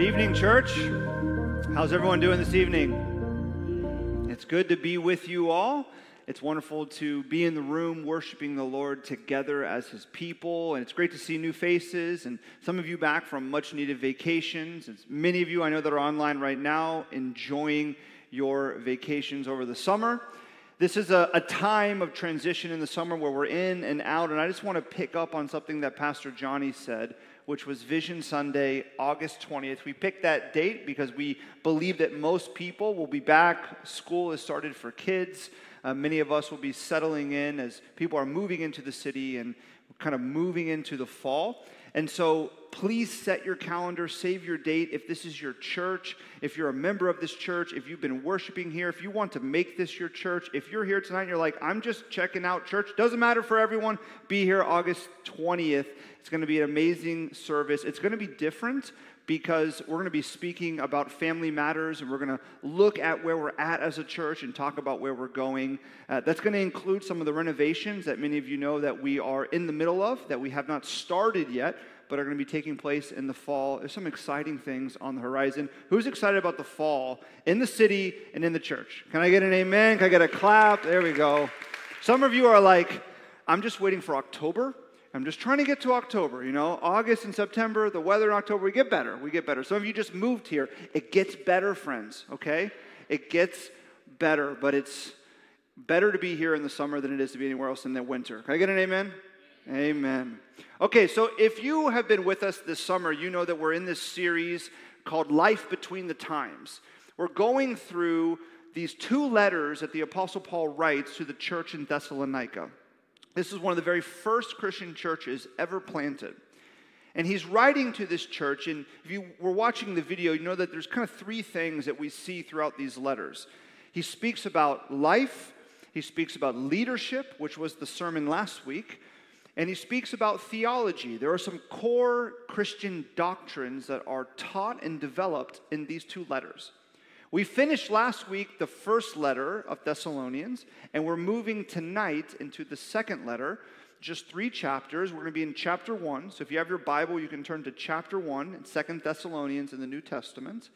Evening, church. How's everyone doing this evening? It's good to be with you all. It's wonderful to be in the room worshiping the Lord together as His people, and it's great to see new faces and some of you back from much-needed vacations. And many of you I know that are online right now enjoying your vacations over the summer. This is a time of transition in the summer where we're in and out, and I just want to pick up on something that Pastor Johnny said, which was Vision Sunday, August 20th. We picked that date because we believe that most people will be back. School has started for kids. Many of us will be settling in as people are moving into the city and kind of moving into the fall. And so please set your calendar, save your date. If this is your church, if you're a member of this church, if you've been worshiping here, if you want to make this your church, if you're here tonight and you're like, I'm just checking out church, doesn't matter for everyone, be here August 20th. It's going to be an amazing service. It's going to be different because we're going to be speaking about family matters, and we're going to look at where we're at as a church and talk about where we're going. That's going to include some of the renovations that many of you know that we are in the middle of, that we have not started yet, but are going to be taking place in the fall. There's some exciting things on the horizon. Who's excited about the fall in the city and in the church? Can I get an amen? Can I get a clap? There we go. Some of you are like, I'm just waiting for October. I'm just trying to get to October, you know, August and September, the weather in October, we get better. Some of you just moved here. It gets better, friends, okay? It gets better, but it's better to be here in the summer than it is to be anywhere else in the winter. Can I get an amen? Amen. Okay, so if you have been with us this summer, you know that we're in this series called Life Between the Times. We're going through these two letters that the Apostle Paul writes to the church in Thessalonica. This is one of the very first Christian churches ever planted. And he's writing to this church, and if you were watching the video, you know that there's kind of three things that we see throughout these letters. He speaks about life, he speaks about leadership, which was the sermon last week, and he speaks about theology. There are some core Christian doctrines that are taught and developed in these two letters. We finished last week the first letter of Thessalonians, and we're moving tonight into the second letter, just 3 chapters. We're going to be in chapter 1. So if you have your Bible, you can turn to chapter 1 in 2 Thessalonians in the New Testament,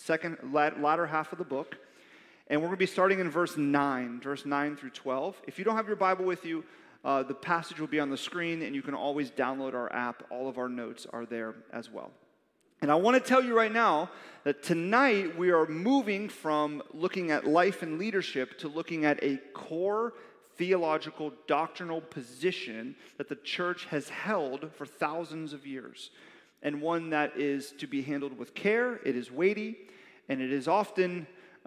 latter half of the book. And we're going to be starting in verse 9 through 12. If you don't have your Bible with you, the passage will be on the screen, and you can always download our app. All of our notes are there as well. And I want to tell you right now that tonight we are moving from looking at life and leadership to looking at a core theological doctrinal position that the church has held for thousands of years, and one that is to be handled with care. It is weighty, and it is often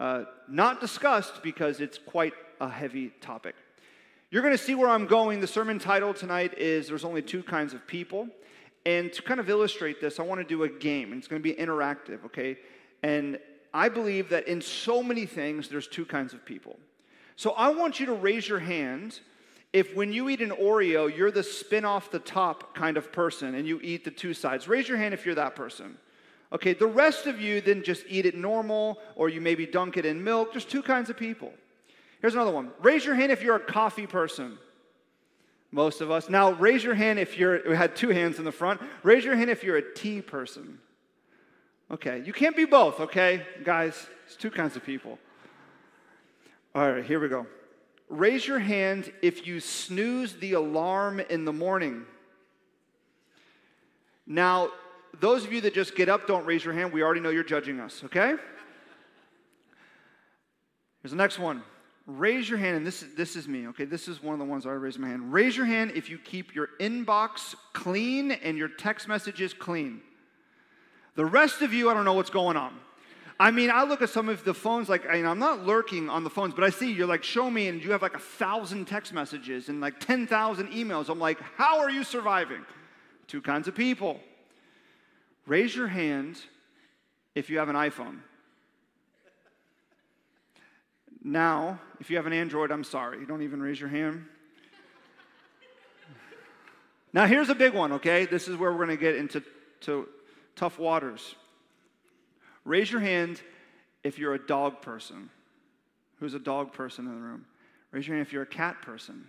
not discussed because it's quite a heavy topic. You're going to see where I'm going. The sermon title tonight is There's Only Two Kinds of People. And to kind of illustrate this, I want to do a game, and it's going to be interactive, okay? And I believe that in so many things, there's two kinds of people. So I want you to raise your hand if when you eat an Oreo, you're the spin off the top kind of person, and you eat the two sides. Raise your hand if you're that person. Okay, the rest of you then just eat it normal, or you maybe dunk it in milk. There's two kinds of people. Here's another one. Raise your hand if you're a coffee person. Most of us. Now, raise your hand if we had 2 hands in the front. Raise your hand if you're a tea person. Okay, you can't be both, okay? Guys, it's 2 kinds of people. All right, here we go. Raise your hand if you snooze the alarm in the morning. Now, those of you that just get up, don't raise your hand. We already know you're judging us, okay? Here's the next one. Raise your hand, and this is me, okay? This is one of the ones I raised my hand. Raise your hand if you keep your inbox clean and your text messages clean. The rest of you, I don't know what's going on. I mean, I look at some of the phones, like, I'm not lurking on the phones, but I see you're like, show me, and you have like 1,000 text messages and like 10,000 emails. I'm like, how are you surviving? 2 kinds of people. Raise your hand if you have an iPhone. Now, if you have an Android, I'm sorry. You don't even raise your hand. Now, here's a big one, okay? This is where we're going to get into tough waters. Raise your hand if you're a dog person. Who's a dog person in the room? Raise your hand if you're a cat person.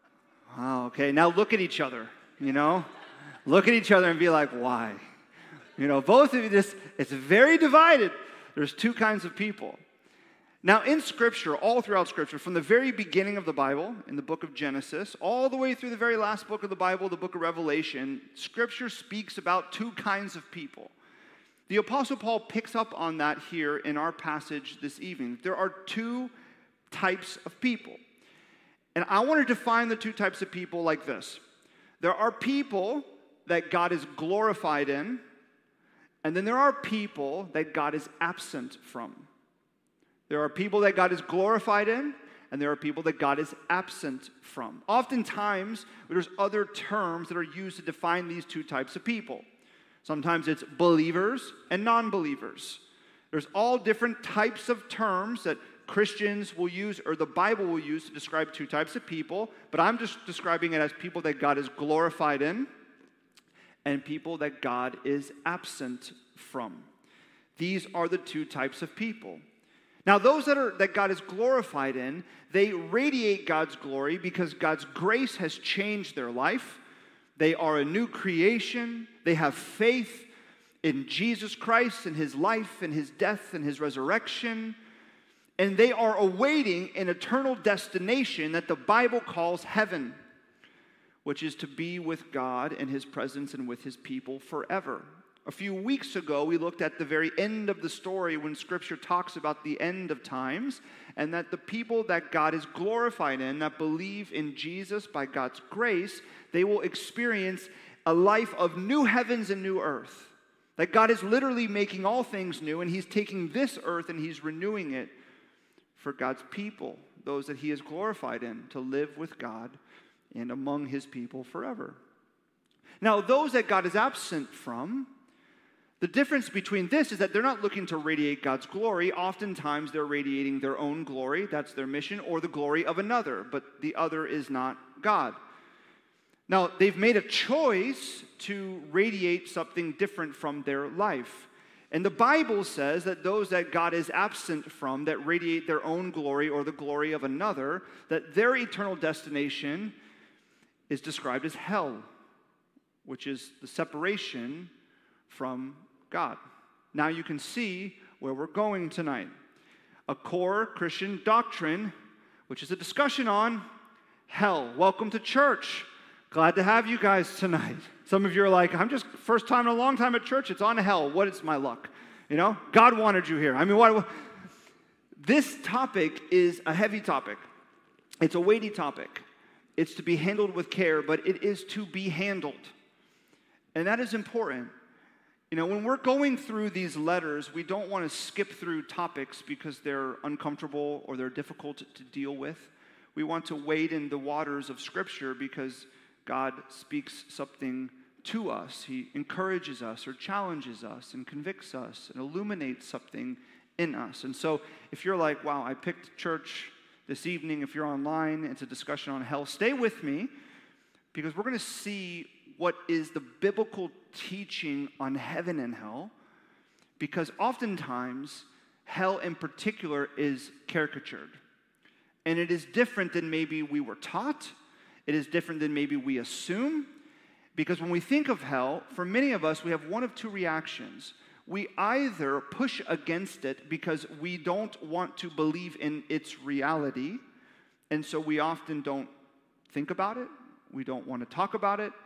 Wow, okay. Now look at each other, you know? Look at each other and be like, why? Both of you, it's very divided. There's two kinds of people. Now, in Scripture, all throughout Scripture, from the very beginning of the Bible, in the book of Genesis, all the way through the very last book of the Bible, the book of Revelation, Scripture speaks about two kinds of people. The Apostle Paul picks up on that here in our passage this evening. There are two types of people. And I want to define the two types of people like this. There are people that God is glorified in, and then there are people that God is absent from. There are people that God is glorified in, and there are people that God is absent from. Oftentimes, there's other terms that are used to define these two types of people. Sometimes it's believers and non-believers. There's all different types of terms that Christians will use, or the Bible will use, to describe two types of people, but I'm just describing it as people that God is glorified in and people that God is absent from. These are the two types of people. Now, those that God is glorified in, they radiate God's glory because God's grace has changed their life. They are a new creation. They have faith in Jesus Christ and His life and His death and His resurrection. And they are awaiting an eternal destination that the Bible calls heaven, which is to be with God in His presence and with His people forever. A few weeks ago, we looked at the very end of the story when Scripture talks about the end of times, and that the people that God is glorified in, that believe in Jesus by God's grace, they will experience a life of new heavens and new earth. That God is literally making all things new, and He's taking this earth and He's renewing it for God's people, those that He is glorified in, to live with God and among His people forever. Now, those that God is absent from, the difference between this is that they're not looking to radiate God's glory. Oftentimes, they're radiating their own glory. That's their mission, or the glory of another, but the other is not God. Now, they've made a choice to radiate something different from their life. And the Bible says that those that God is absent from, that radiate their own glory or the glory of another, that their eternal destination is described as hell, which is the separation from God. Now you can see where we're going tonight. A core Christian doctrine, which is a discussion on hell. Welcome to church. Glad to have you guys tonight. Some of you are like, I'm just first time in a long time at church. It's on hell. What is my luck? God wanted you here. I mean, what? This topic is a heavy topic. It's a weighty topic. It's to be handled with care, but it is to be handled. And that is important. When we're going through these letters, we don't want to skip through topics because they're uncomfortable or they're difficult to deal with. We want to wade in the waters of Scripture because God speaks something to us. He encourages us or challenges us and convicts us and illuminates something in us. And so if you're like, wow, I picked church this evening, if you're online, it's a discussion on hell, stay with me because we're going to see what is the biblical teaching on heaven and hell, because oftentimes hell in particular is caricatured. And it is different than maybe we were taught. It is different than maybe we assume. Because when we think of hell, for many of us, we have one of two reactions. We either push against it because we don't want to believe in its reality, and so we often don't think about it. We don't want to talk about it.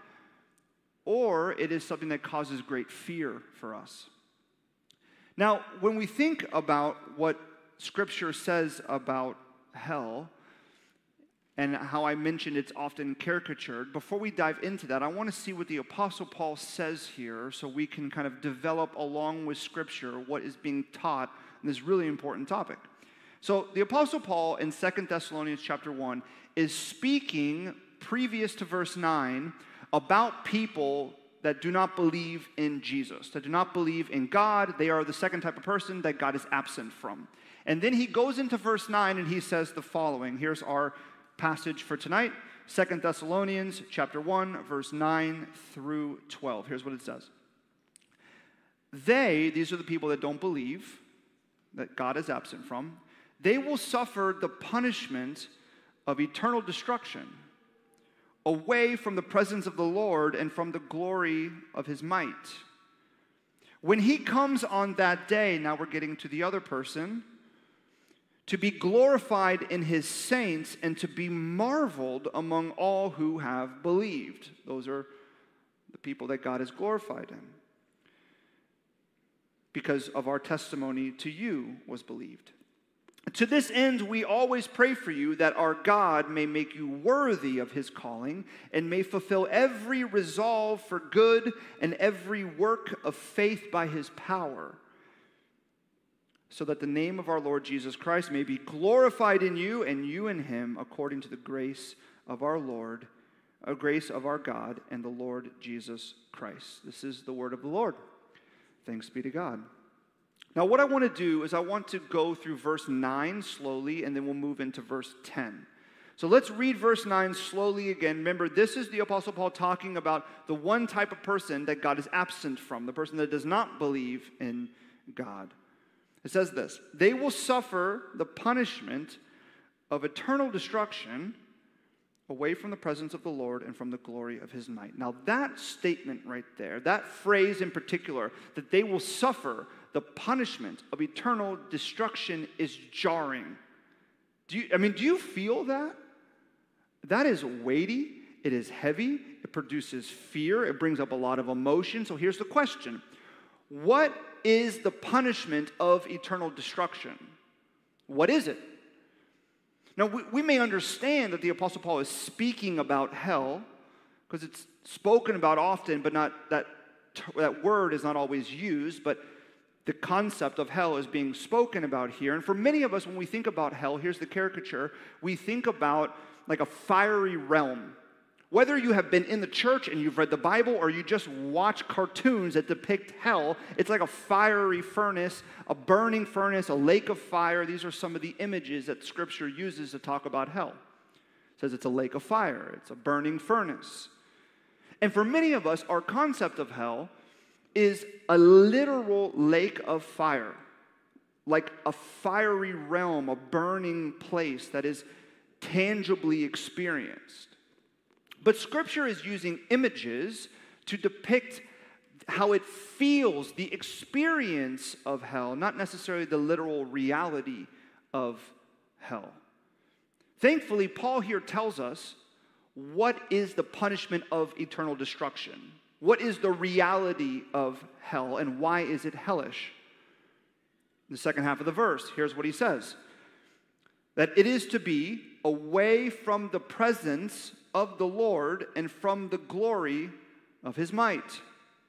Or it is something that causes great fear for us. Now, when we think about what Scripture says about hell, and how I mentioned it's often caricatured, before we dive into that, I want to see what the Apostle Paul says here so we can kind of develop along with Scripture what is being taught on this really important topic. So the Apostle Paul in 2 Thessalonians chapter 1 is speaking previous to verse 9 about people that do not believe in Jesus, that do not believe in God. They are the second type of person that God is absent from. And then he goes into verse 9 and he says the following. Here's our passage for tonight, 2 Thessalonians chapter 1, verse 9 through 12. Here's what it says. These are the people that don't believe, that God is absent from, they will suffer the punishment of eternal destruction, away from the presence of the Lord and from the glory of His might. When he comes on that day, now we're getting to the other person, to be glorified in his saints and to be marveled among all who have believed. Those are the people that God is glorified in. Because of our testimony to you was believed. To this end, we always pray for you that our God may make you worthy of his calling and may fulfill every resolve for good and every work of faith by his power, so that the name of our Lord Jesus Christ may be glorified in you and you in him, according to the grace of our Lord, grace of our God and the Lord Jesus Christ. This is the word of the Lord. Thanks be to God. Now, what I want to do is I want to go through verse 9 slowly, and then we'll move into verse 10. So let's read verse 9 slowly again. Remember, this is the Apostle Paul talking about the one type of person that God is absent from, the person that does not believe in God. It says this: they will suffer the punishment of eternal destruction away from the presence of the Lord and from the glory of his might. Now that statement right there, that phrase in particular, that they will suffer the punishment of eternal destruction, is jarring. Do you feel that? That is weighty, it is heavy, it produces fear, it brings up a lot of emotion. So here's the question: what is the punishment of eternal destruction? What is it? Now, we may understand that the Apostle Paul is speaking about hell, because it's spoken about often, but not that word is not always used, but the concept of hell is being spoken about here. And for many of us, when we think about hell, here's the caricature, we think about like a fiery realm. Whether you have been in the church and you've read the Bible or you just watch cartoons that depict hell, it's like a fiery furnace, a burning furnace, a lake of fire. These are some of the images that Scripture uses to talk about hell. It says it's a lake of fire, it's a burning furnace. And for many of us, our concept of hell is a literal lake of fire, like a fiery realm, a burning place that is tangibly experienced. But Scripture is using images to depict how it feels, the experience of hell, not necessarily the literal reality of hell. Thankfully, Paul here tells us what is the punishment of eternal destruction. What is the reality of hell, and why is it hellish? In the second half of the verse, here's what he says: that it is to be away from the presence of the Lord and from the glory of his might.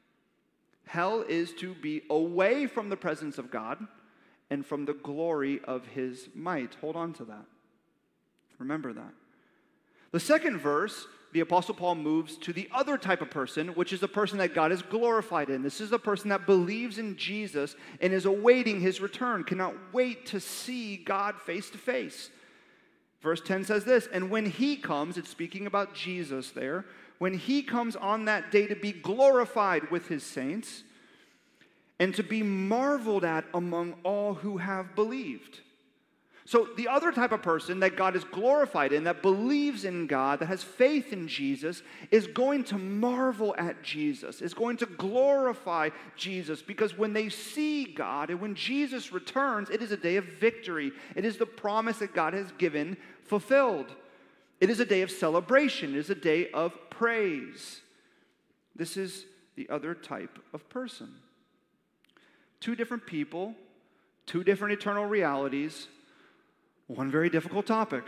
Hell is to be away from the presence of God and from the glory of his might. Hold on to that. Remember that. The second verse, the Apostle Paul moves to the other type of person, which is the person that God is glorified in. This is the person that believes in Jesus and is awaiting his return, cannot wait to see God face to face. Verse 10 says this: and when he comes, it's speaking about Jesus there, when he comes on that day to be glorified with his saints and to be marveled at among all who have believed. So the other type of person that God is glorified in, that believes in God, that has faith in Jesus, is going to marvel at Jesus, is going to glorify Jesus, because when they see God and when Jesus returns, it is a day of victory. It is the promise that God has given fulfilled. It is a day of celebration. It is a day of praise. This is the other type of person. Two different people, two different eternal realities, one very difficult topic.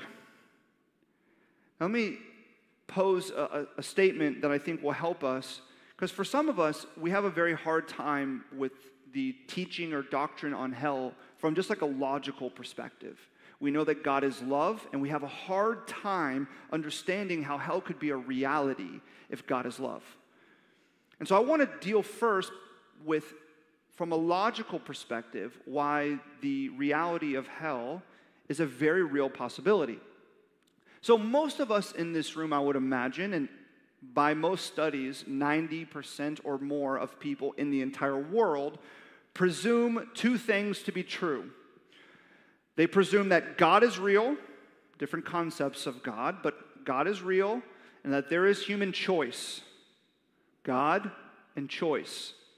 Let me pose a statement that I think will help us, because for some of us, we have a very hard time with the teaching or doctrine on hell from just like a logical perspective. We know that God is love, and we have a hard time understanding how hell could be a reality if God is love. And so I want to deal first with, from a logical perspective, why the reality of hell is a very real possibility. So most of us in this room, I would imagine, and by most studies, 90% or more of people in the entire world presume two things to be true. They presume that God is real, different concepts of God, but God is real, and that there is human choice. God and choice.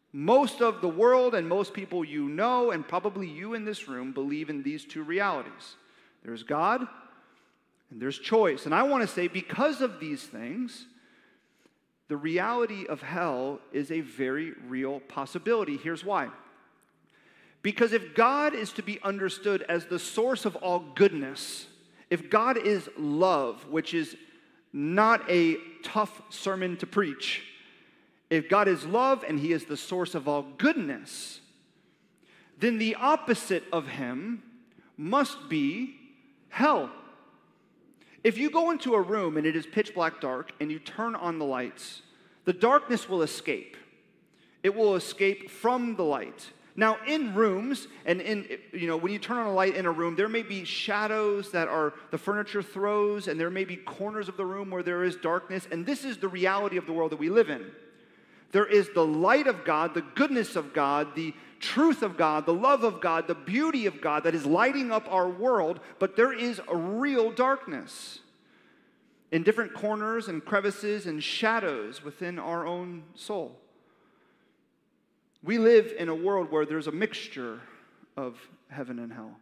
Most of the world and most people you know, and probably you in this room, believe in these two realities. There's God and there's choice. And I want to say, because of these things, the reality of hell is a very real possibility. Here's why. Because if God is to be understood as the source of all goodness, if God is love, which is not a tough sermon to preach, if God is love and he is the source of all goodness, then the opposite of him must be hell. If you go into a room and it is pitch black dark and you turn on the lights, the darkness will escape. It will escape from the light. Now, in rooms, and when you turn on a light in a room, there may be shadows that are the furniture throws, and there may be corners of the room where there is darkness, and this is the reality of the world that we live in. There is the light of God, the goodness of God, the truth of God, the love of God, the beauty of God that is lighting up our world, but there is a real darkness in different corners and crevices and shadows within our own soul. We live in a world where there's a mixture of heaven and hell.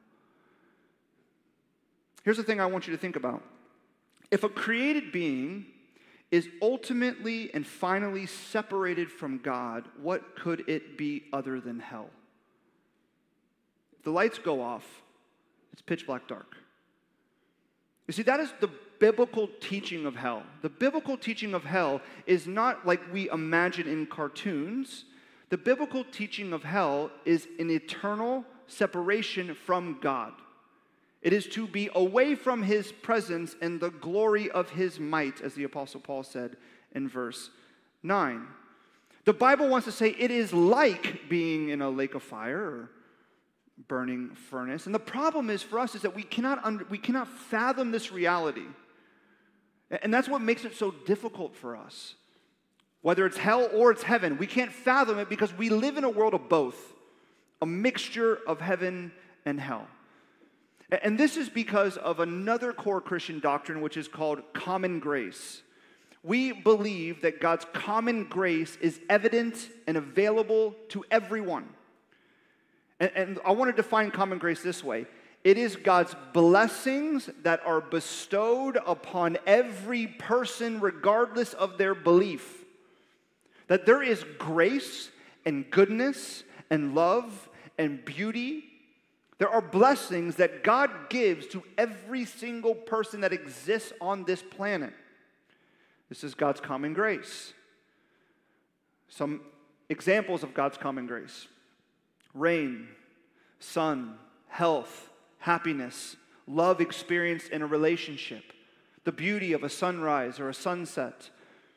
Here's the thing I want you to think about. If a created being is ultimately and finally separated from God, what could it be other than hell? If the lights go off, it's pitch black dark. You see, that is the biblical teaching of hell. The biblical teaching of hell is not like we imagine in cartoons. The biblical teaching of hell is an eternal separation from God. It is to be away from his presence and the glory of his might, as the Apostle Paul said in verse 9. The Bible wants to say it is like being in a lake of fire or burning furnace. And the problem is for us is that we cannot fathom this reality. And that's what makes it so difficult for us. Whether it's hell or it's heaven, we can't fathom it because we live in a world of both, a mixture of heaven and hell. And this is because of another core Christian doctrine, which is called common grace. We believe that God's common grace is evident and available to everyone. And I want to define common grace this way. It is God's blessings that are bestowed upon every person regardless of their belief. That there is grace and goodness and love and beauty. There are blessings that God gives to every single person that exists on this planet. This is God's common grace. Some examples of God's common grace: rain, sun, health, happiness, love experienced in a relationship, the beauty of a sunrise or a sunset,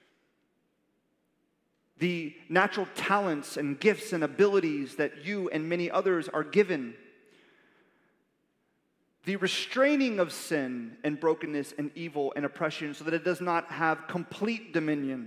the natural talents and gifts and abilities that you and many others are given, the restraining of sin and brokenness and evil and oppression so that it does not have complete dominion.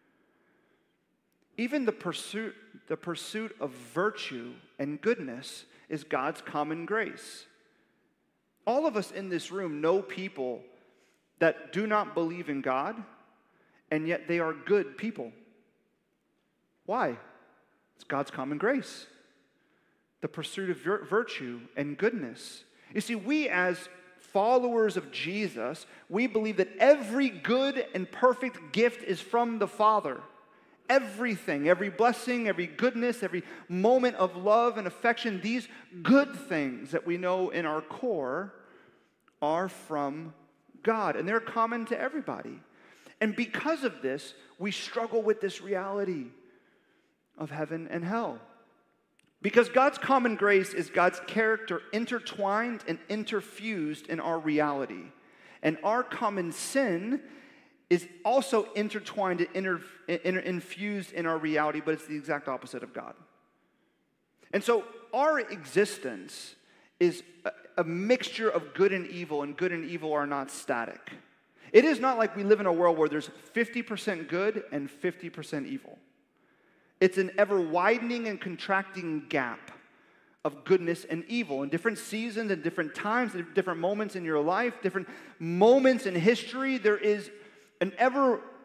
Even the pursuit of virtue and goodness is God's common grace. All of us in this room know people that do not believe in God, and yet they are good people. Why? It's God's common grace. The pursuit of virtue and goodness. You see, we as followers of Jesus, we believe that every good and perfect gift is from the Father. Everything, every blessing, every goodness, every moment of love and affection, these good things that we know in our core are from God, and they're common to everybody. And because of this, we struggle with this reality of heaven and hell. Because God's common grace is God's character intertwined and interfused in our reality. And our common sin is also intertwined and infused in our reality, but it's the exact opposite of God. And so our existence is a mixture of good and good and evil are not static. It is not like we live in a world where there's 50% good and 50% evil. It's an ever-widening and contracting gap of goodness and evil. In different seasons and different times, different moments in your life, different moments in history, there is an ever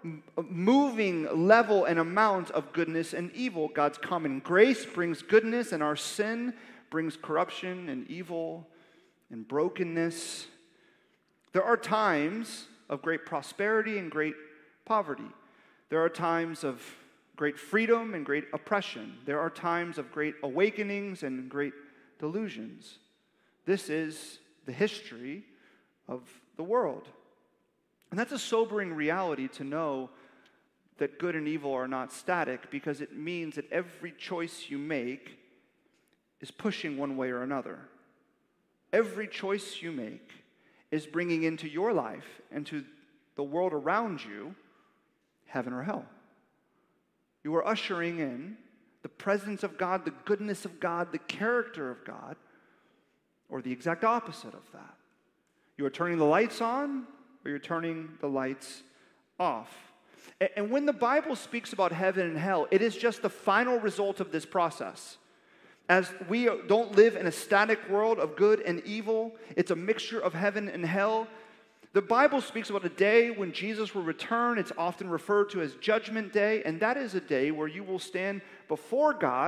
moving level and amount of goodness and evil. God's common grace brings goodness, and our sin brings corruption and evil and brokenness. There are times of great prosperity and great poverty. There are times of great freedom and great oppression. There are times of great awakenings and great delusions. This is the history of the world. And that's a sobering reality to know that good and evil are not static, because it means that every choice you make is pushing one way or another. Every choice you make is bringing into your life and to the world around you heaven or hell. You are ushering in the presence of God, the goodness of God, the character of God, or the exact opposite of that. You are turning the lights on, or you're turning the lights off. And when the Bible speaks about heaven and hell, it is just the final result of this process. As we don't live in a static world of good and evil, it's a mixture of heaven and hell. The Bible speaks about a day when Jesus will return. It's often referred to as Judgment Day, and that is a day where you will stand before God,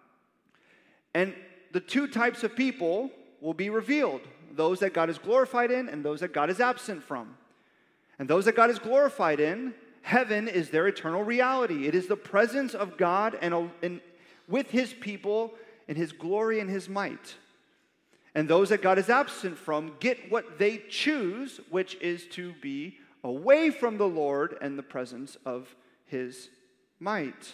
and the two types of people will be revealed: those that God is glorified in and those that God is absent from. And those that God is glorified in, heaven is their eternal reality. It is the presence of God and with His people in His glory and His might. And those that God is absent from get what they choose, which is to be away from the Lord and the presence of His might.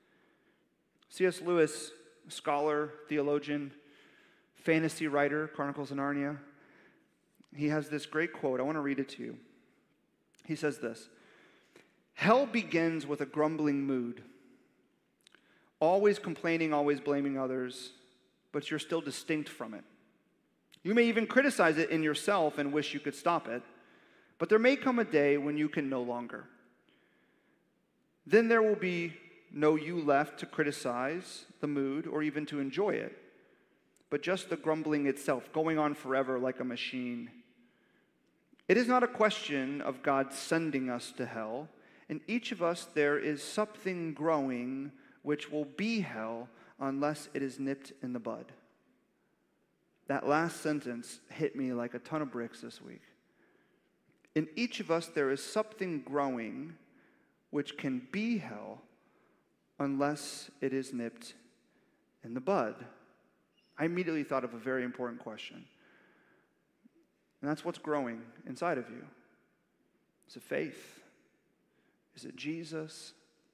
C.S. Lewis, scholar, theologian, fantasy writer, Chronicles of Narnia, he has this great quote. I want to read it to you. He says this: "Hell begins with a grumbling mood, always complaining, always blaming others, but you're still distinct from it. You may even criticize it in yourself and wish you could stop it, but there may come a day when you can no longer. Then there will be no you left to criticize the mood or even to enjoy it, but just the grumbling itself, going on forever like a machine. It is not a question of God sending us to hell. In each of us there is something growing which will be hell unless it is nipped in the bud." That last sentence hit me like a ton of bricks this week. In each of us there is something growing which can be hell unless it is nipped in the bud. I immediately thought of a very important question. And that's what's growing inside of you. Is it faith? Is it Jesus?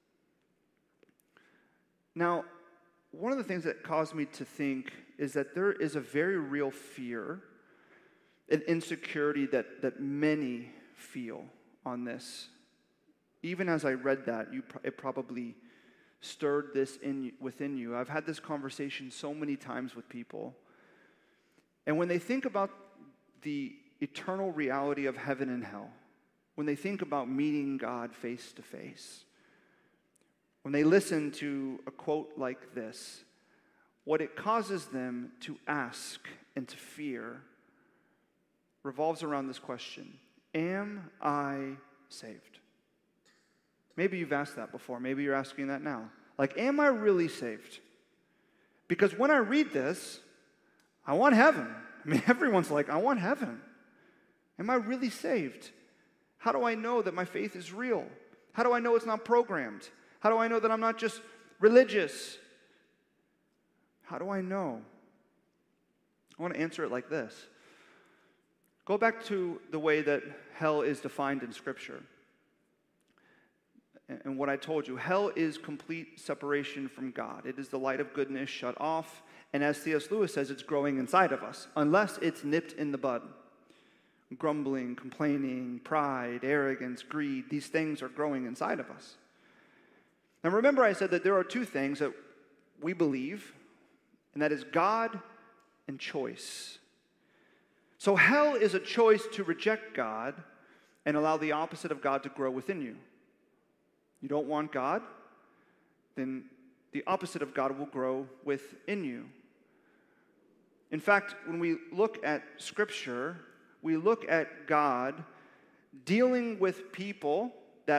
Now, one of the things that caused me to think is that there is a very real fear and insecurity that many feel on this. Even as I read that, it probably stirred this within you. I've had this conversation so many times with people. And when they think about the eternal reality of heaven and hell, when they think about meeting God face to face, when they listen to a quote like this, what it causes them to ask and to fear revolves around this question: am I saved? Maybe you've asked that before. Maybe you're asking that now. Like, am I really saved? Because when I read this, I want heaven. I mean, everyone's like, I want heaven. Am I really saved? How do I know that my faith is real? How do I know it's not programmed? How do I know that I'm not just religious? How do I know? I want to answer it like this. Go back to the way that hell is defined in Scripture. And what I told you, hell is complete separation from God. It is the light of goodness shut off. And as C.S. Lewis says, it's growing inside of us, unless it's nipped in the bud. Grumbling, complaining, pride, arrogance, greed, these things are growing inside of us. Now remember, I said that there are two things that we believe, and that is God and choice. So hell is a choice to reject God and allow the opposite of God to grow within you. You don't want God, then the opposite of God will grow within you. In fact, when we look at Scripture, we look at God dealing with people that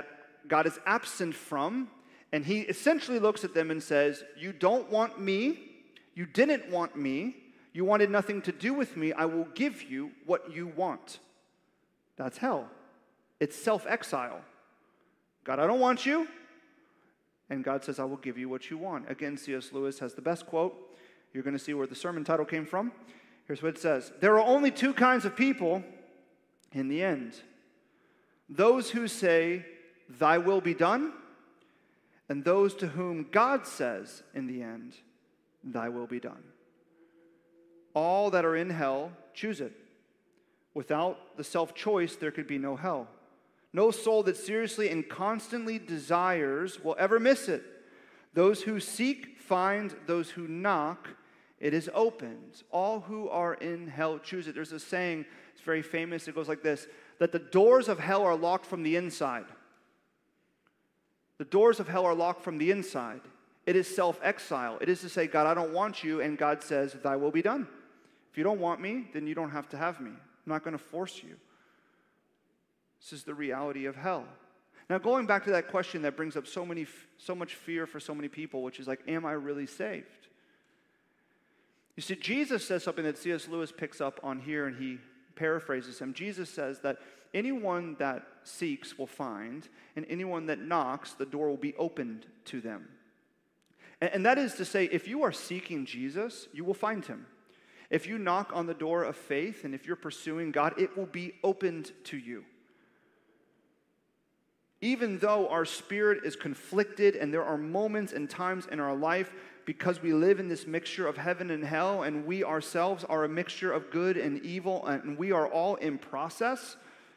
God is absent from, and he essentially looks at them and says, you don't want me, you didn't want me, you wanted nothing to do with me, I will give you what you want. That's hell. It's self-exile. God, I don't want you. And God says, I will give you what you want. Again, C.S. Lewis has the best quote. You're going to see where the sermon title came from. Here's what it says. There are only two kinds of people in the end. Those who say, thy will be done, and those to whom God says in the end, thy will be done. All that are in hell choose it. Without the self-choice, there could be no hell. No soul that seriously and constantly desires will ever miss it. Those who seek find, those who knock, it is opened. All who are in hell choose it. There's a saying, it's very famous, it goes like this, that the doors of hell are locked from the inside. The doors of hell are locked from the inside. It is self-exile. It is to say, God, I don't want you, and God says, thy will be done. If you don't want me, then you don't have to have me. I'm not going to force you. This is the reality of hell. Now, going back to that question that brings up so much fear for so many people, which is like, am I really saved? You see, Jesus says something that C.S. Lewis picks up on here, and he paraphrases him. Jesus says that anyone that seeks will find, and anyone that knocks, the door will be opened to them. And that is to say, if you are seeking Jesus, you will find him. If you knock on the door of faith, and if you're pursuing God, it will be opened to you. Even though our spirit is conflicted and there are moments and times in our life because we live in this mixture of heaven and hell, and we ourselves are a mixture of good and evil, and we are all in process.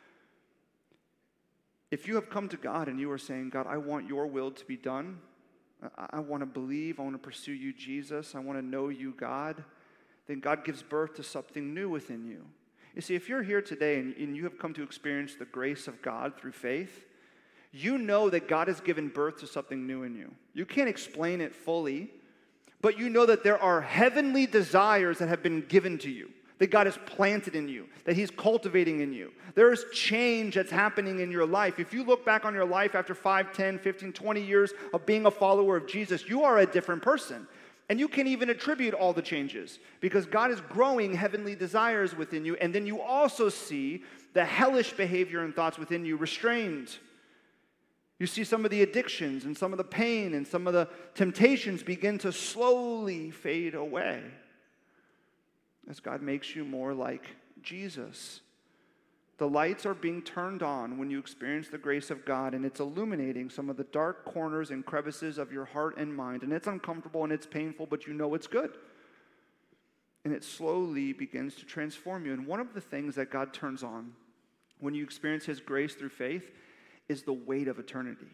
If you have come to God and you are saying, God, I want your will to be done. I want to believe. I want to pursue you, Jesus. I want to know you, God. Then God gives birth to something new within you. You see, if you're here today and you have come to experience the grace of God through faith, you know that God has given birth to something new in you. You can't explain it fully, but you know that there are heavenly desires that have been given to you, that God has planted in you, that he's cultivating in you. There is change that's happening in your life. If you look back on your life after 5, 10, 15, 20 years of being a follower of Jesus, you are a different person. And you can even attribute all the changes because God is growing heavenly desires within you. And then you also see the hellish behavior and thoughts within you restrained. You see some of the addictions and some of the pain and some of the temptations begin to slowly fade away as God makes you more like Jesus. The lights are being turned on when you experience the grace of God, and it's illuminating some of the dark corners and crevices of your heart and mind. And it's uncomfortable and it's painful, but you know it's good. And it slowly begins to transform you. And one of the things that God turns on when you experience his grace through faith is the weight of eternity.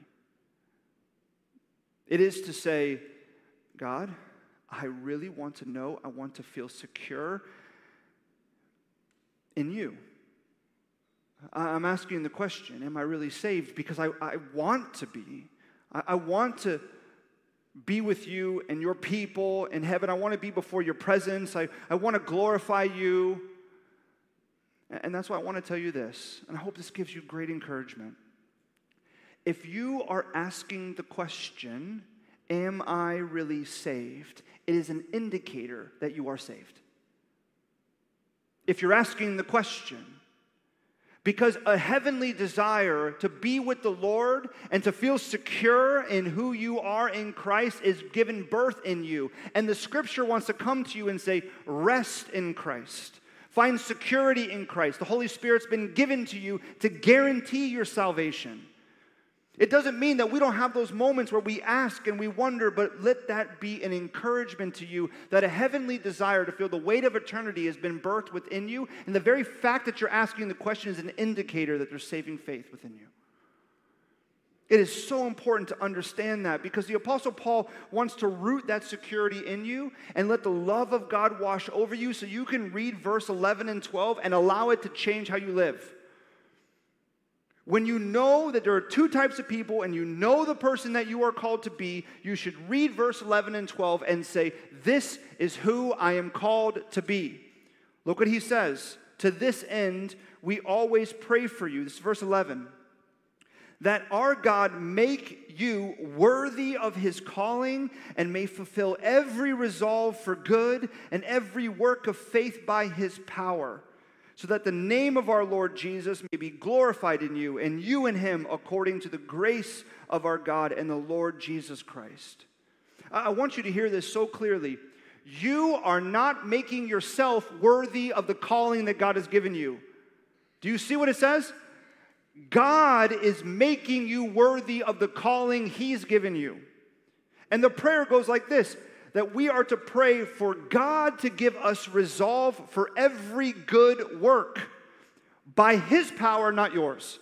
It is to say, God, I really want to know, I want to feel secure in you. I'm asking the question, am I really saved? Because I want to be. I want to be with you and your people in heaven. I want to be before your presence. I want to glorify you. And that's why I want to tell you this, and I hope this gives you great encouragement. If you are asking the question, am I really saved? It is an indicator that you are saved. If you're asking the question, because a heavenly desire to be with the Lord and to feel secure in who you are in Christ is given birth in you. And the scripture wants to come to you and say, rest in Christ. Find security in Christ. The Holy Spirit's been given to you to guarantee your salvation. It doesn't mean that we don't have those moments where we ask and we wonder, but let that be an encouragement to you that a heavenly desire to feel the weight of eternity has been birthed within you, and the very fact that you're asking the question is an indicator that there's saving faith within you. It is so important to understand that because the Apostle Paul wants to root that security in you and let the love of God wash over you so you can read verse 11 and 12 and allow it to change how you live. When you know that there are two types of people and you know the person that you are called to be, you should read verse 11 and 12 and say, this is who I am called to be. Look what he says. To this end, we always pray for you. This is verse 11. that our God make you worthy of his calling and may fulfill every resolve for good and every work of faith by his power, so that the name of our Lord Jesus may be glorified in you and you in him according to the grace of our God and the Lord Jesus Christ. I want you to hear this so clearly. You are not making yourself worthy of the calling that God has given you. Do you see what it says? God is making you worthy of the calling he's given you. And the prayer goes like this, that we are to pray for God to give us resolve for every good work by his power, not yours.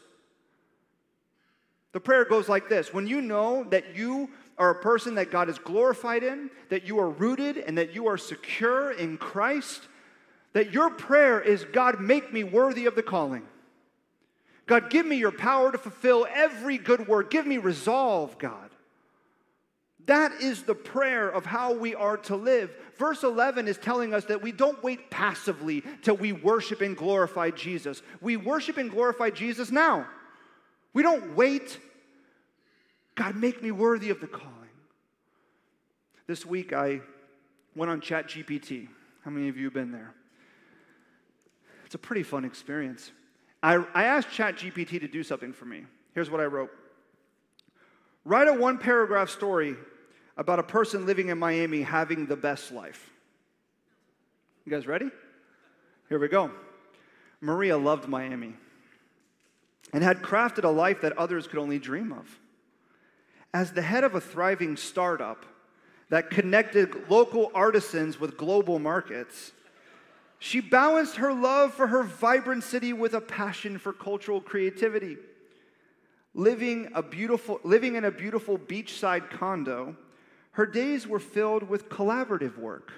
The prayer goes like this. When you know that you are a person that God is glorified in, that you are rooted and that you are secure in Christ, that your prayer is, God, make me worthy of the calling. God, give me your power to fulfill every good work. Give me resolve, God. That is the prayer of how we are to live. Verse 11 is telling us that we don't wait passively till we worship and glorify Jesus. We worship and glorify Jesus now. We don't wait. God, make me worthy of the calling. This week I went on ChatGPT. How many of you have been there? It's a pretty fun experience. I asked ChatGPT to do something for me. Here's what I wrote. Write a one-paragraph story about a person living in Miami having the best life. You guys ready? Here we go. Maria loved Miami and had crafted a life that others could only dream of. As the head of a thriving startup that connected local artisans with global markets, she balanced her love for her vibrant city with a passion for cultural creativity. Living in a beautiful beachside condo, her days were filled with collaborative work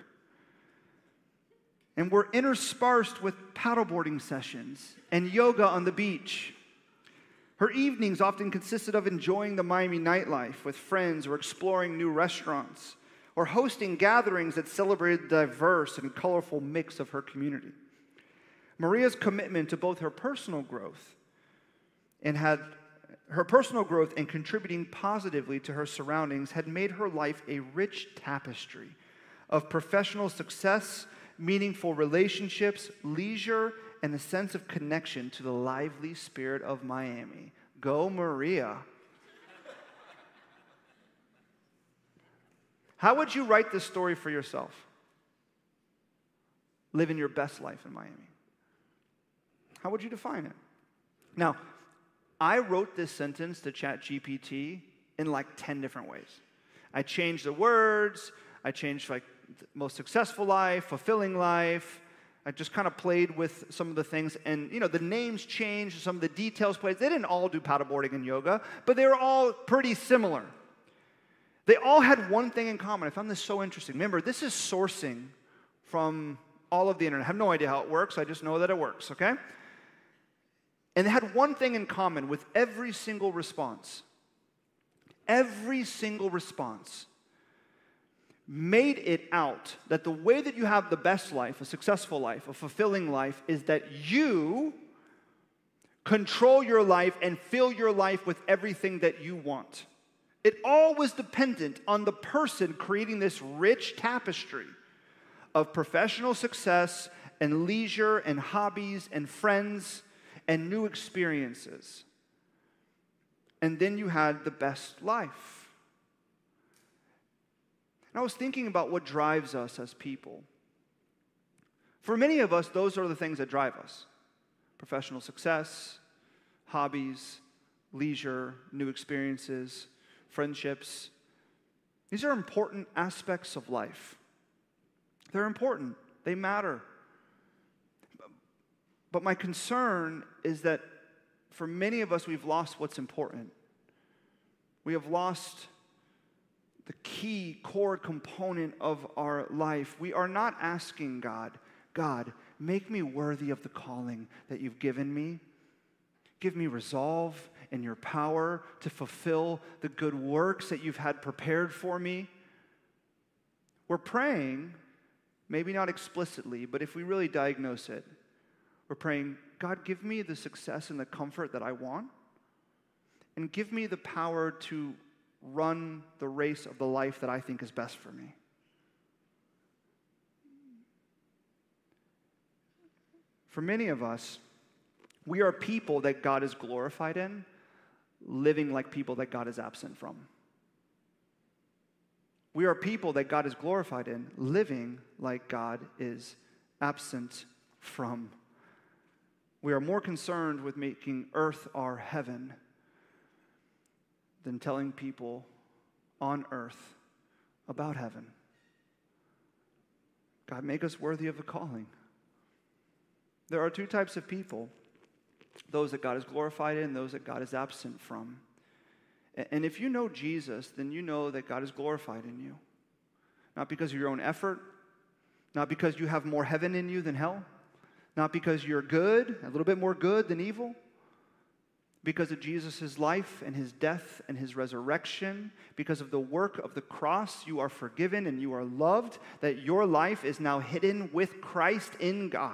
and were interspersed with paddleboarding sessions and yoga on the beach. Her evenings often consisted of enjoying the Miami nightlife with friends or exploring new restaurants, or hosting gatherings that celebrated the diverse and colorful mix of her community. Maria's commitment to both her personal growth and contributing positively to her surroundings had made her life a rich tapestry of professional success, meaningful relationships, leisure, and a sense of connection to the lively spirit of Miami. Go Maria. How would you write this story for yourself? Living your best life in Miami. How would you define it? Now, I wrote this sentence to ChatGPT in like 10 different ways. I changed the words. I changed like most successful life, fulfilling life. I just kind of played with some of the things. And, the names changed. Some of the details played. They didn't all do paddleboarding and yoga, but they were all pretty similar. They all had one thing in common. I found this so interesting. Remember, this is sourcing from all of the internet. I have no idea how it works. I just know that it works, okay? And they had one thing in common with every single response. Every single response made it out that the way that you have the best life, a successful life, a fulfilling life, is that you control your life and fill your life with everything that you want. It all was dependent on the person creating this rich tapestry of professional success and leisure and hobbies and friends and new experiences. And then you had the best life. And I was thinking about what drives us as people. For many of us, those are the things that drive us. Professional success, hobbies, leisure, new experiences, friendships. These are important aspects of life. They're important. They matter. But my concern is that for many of us, we've lost what's important. We have lost the key core component of our life. We are not asking God, make me worthy of the calling that you've given me. Give me resolve and your power to fulfill the good works that you've had prepared for me. We're praying, maybe not explicitly, but if we really diagnose it, we're praying, God, give me the success and the comfort that I want. and give me the power to run the race of the life that I think is best for me. For many of us, we are people that God is glorified in, living like people that God is absent from. We are people that God is glorified in, living like God is absent from. We are more concerned with making earth our heaven than telling people on earth about heaven. God, make us worthy of the calling. There are two types of people, those that God is glorified in, those that God is absent from. And if you know Jesus, then you know that God is glorified in you. Not because of your own effort, not because you have more heaven in you than hell, not because you're good, a little bit more good than evil, because of Jesus' life and his death and his resurrection, because of the work of the cross, you are forgiven and you are loved, that your life is now hidden with Christ in God.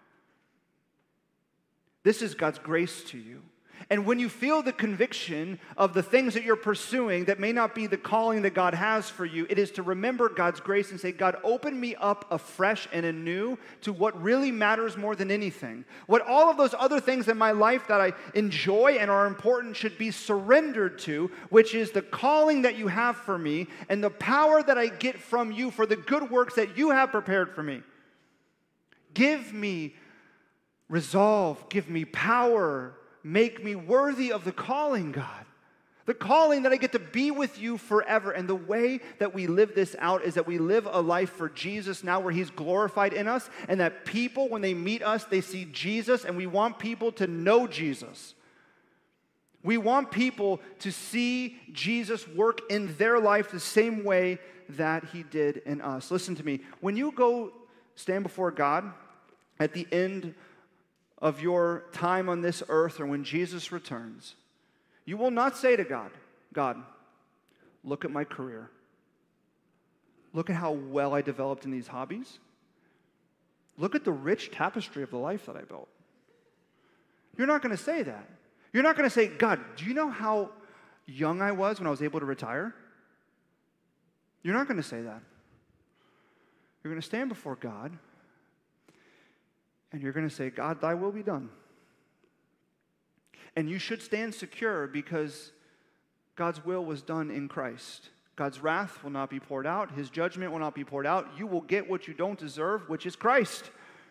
This is God's grace to you. And when you feel the conviction of the things that you're pursuing that may not be the calling that God has for you, it is to remember God's grace and say, God, open me up afresh and anew to what really matters more than anything. What all of those other things in my life that I enjoy and are important should be surrendered to, which is the calling that you have for me and the power that I get from you for the good works that you have prepared for me. Give me resolve, give me power, make me worthy of the calling, God. The calling that I get to be with you forever. And the way that we live this out is that we live a life for Jesus now where he's glorified in us, and that people, when they meet us, they see Jesus, and we want people to know Jesus. We want people to see Jesus work in their life the same way that he did in us. Listen to me. When you go stand before God at the end of your time on this earth or when Jesus returns, you will not say to God, God, look at my career. Look at how well I developed in these hobbies. Look at the rich tapestry of the life that I built. You're not going to say that. You're not going to say, God, do you know how young I was when I was able to retire? You're not going to say that. You're going to stand before God and you're going to say, God, thy will be done. And you should stand secure because God's will was done in Christ. God's wrath will not be poured out. His judgment will not be poured out. You will get what you don't deserve, which is Christ.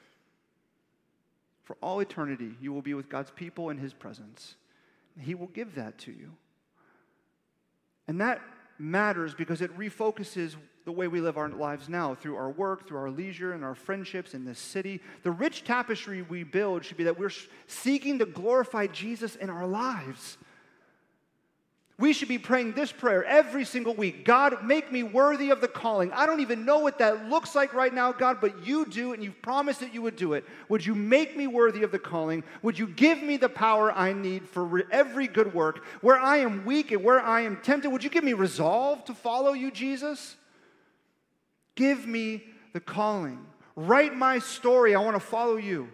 For all eternity, you will be with God's people in his presence. He will give that to you. And that matters because it refocuses the way we live our lives now through our work, through our leisure, and our friendships in this city. The rich tapestry we build should be that we're seeking to glorify Jesus in our lives. We should be praying this prayer every single week. God, make me worthy of the calling. I don't even know what that looks like right now, God, but you do, and you've promised that you would do it. Would you make me worthy of the calling? Would you give me the power I need for every good work? Where I am weak and where I am tempted, would you give me resolve to follow you, Jesus? Give me the calling. Write my story. I want to follow you.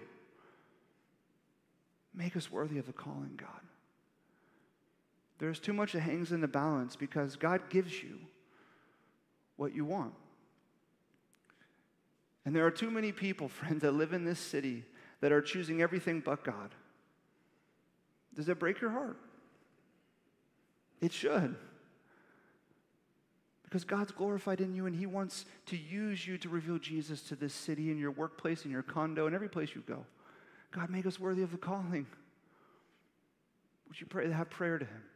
Make us worthy of the calling, God. There's too much that hangs in the balance because God gives you what you want. And there are too many people, friends, that live in this city that are choosing everything but God. Does that break your heart? It should. Because God's glorified in you and he wants to use you to reveal Jesus to this city, in your workplace, in your condo, and every place you go. God, make us worthy of the calling. Would you pray, have prayer to him?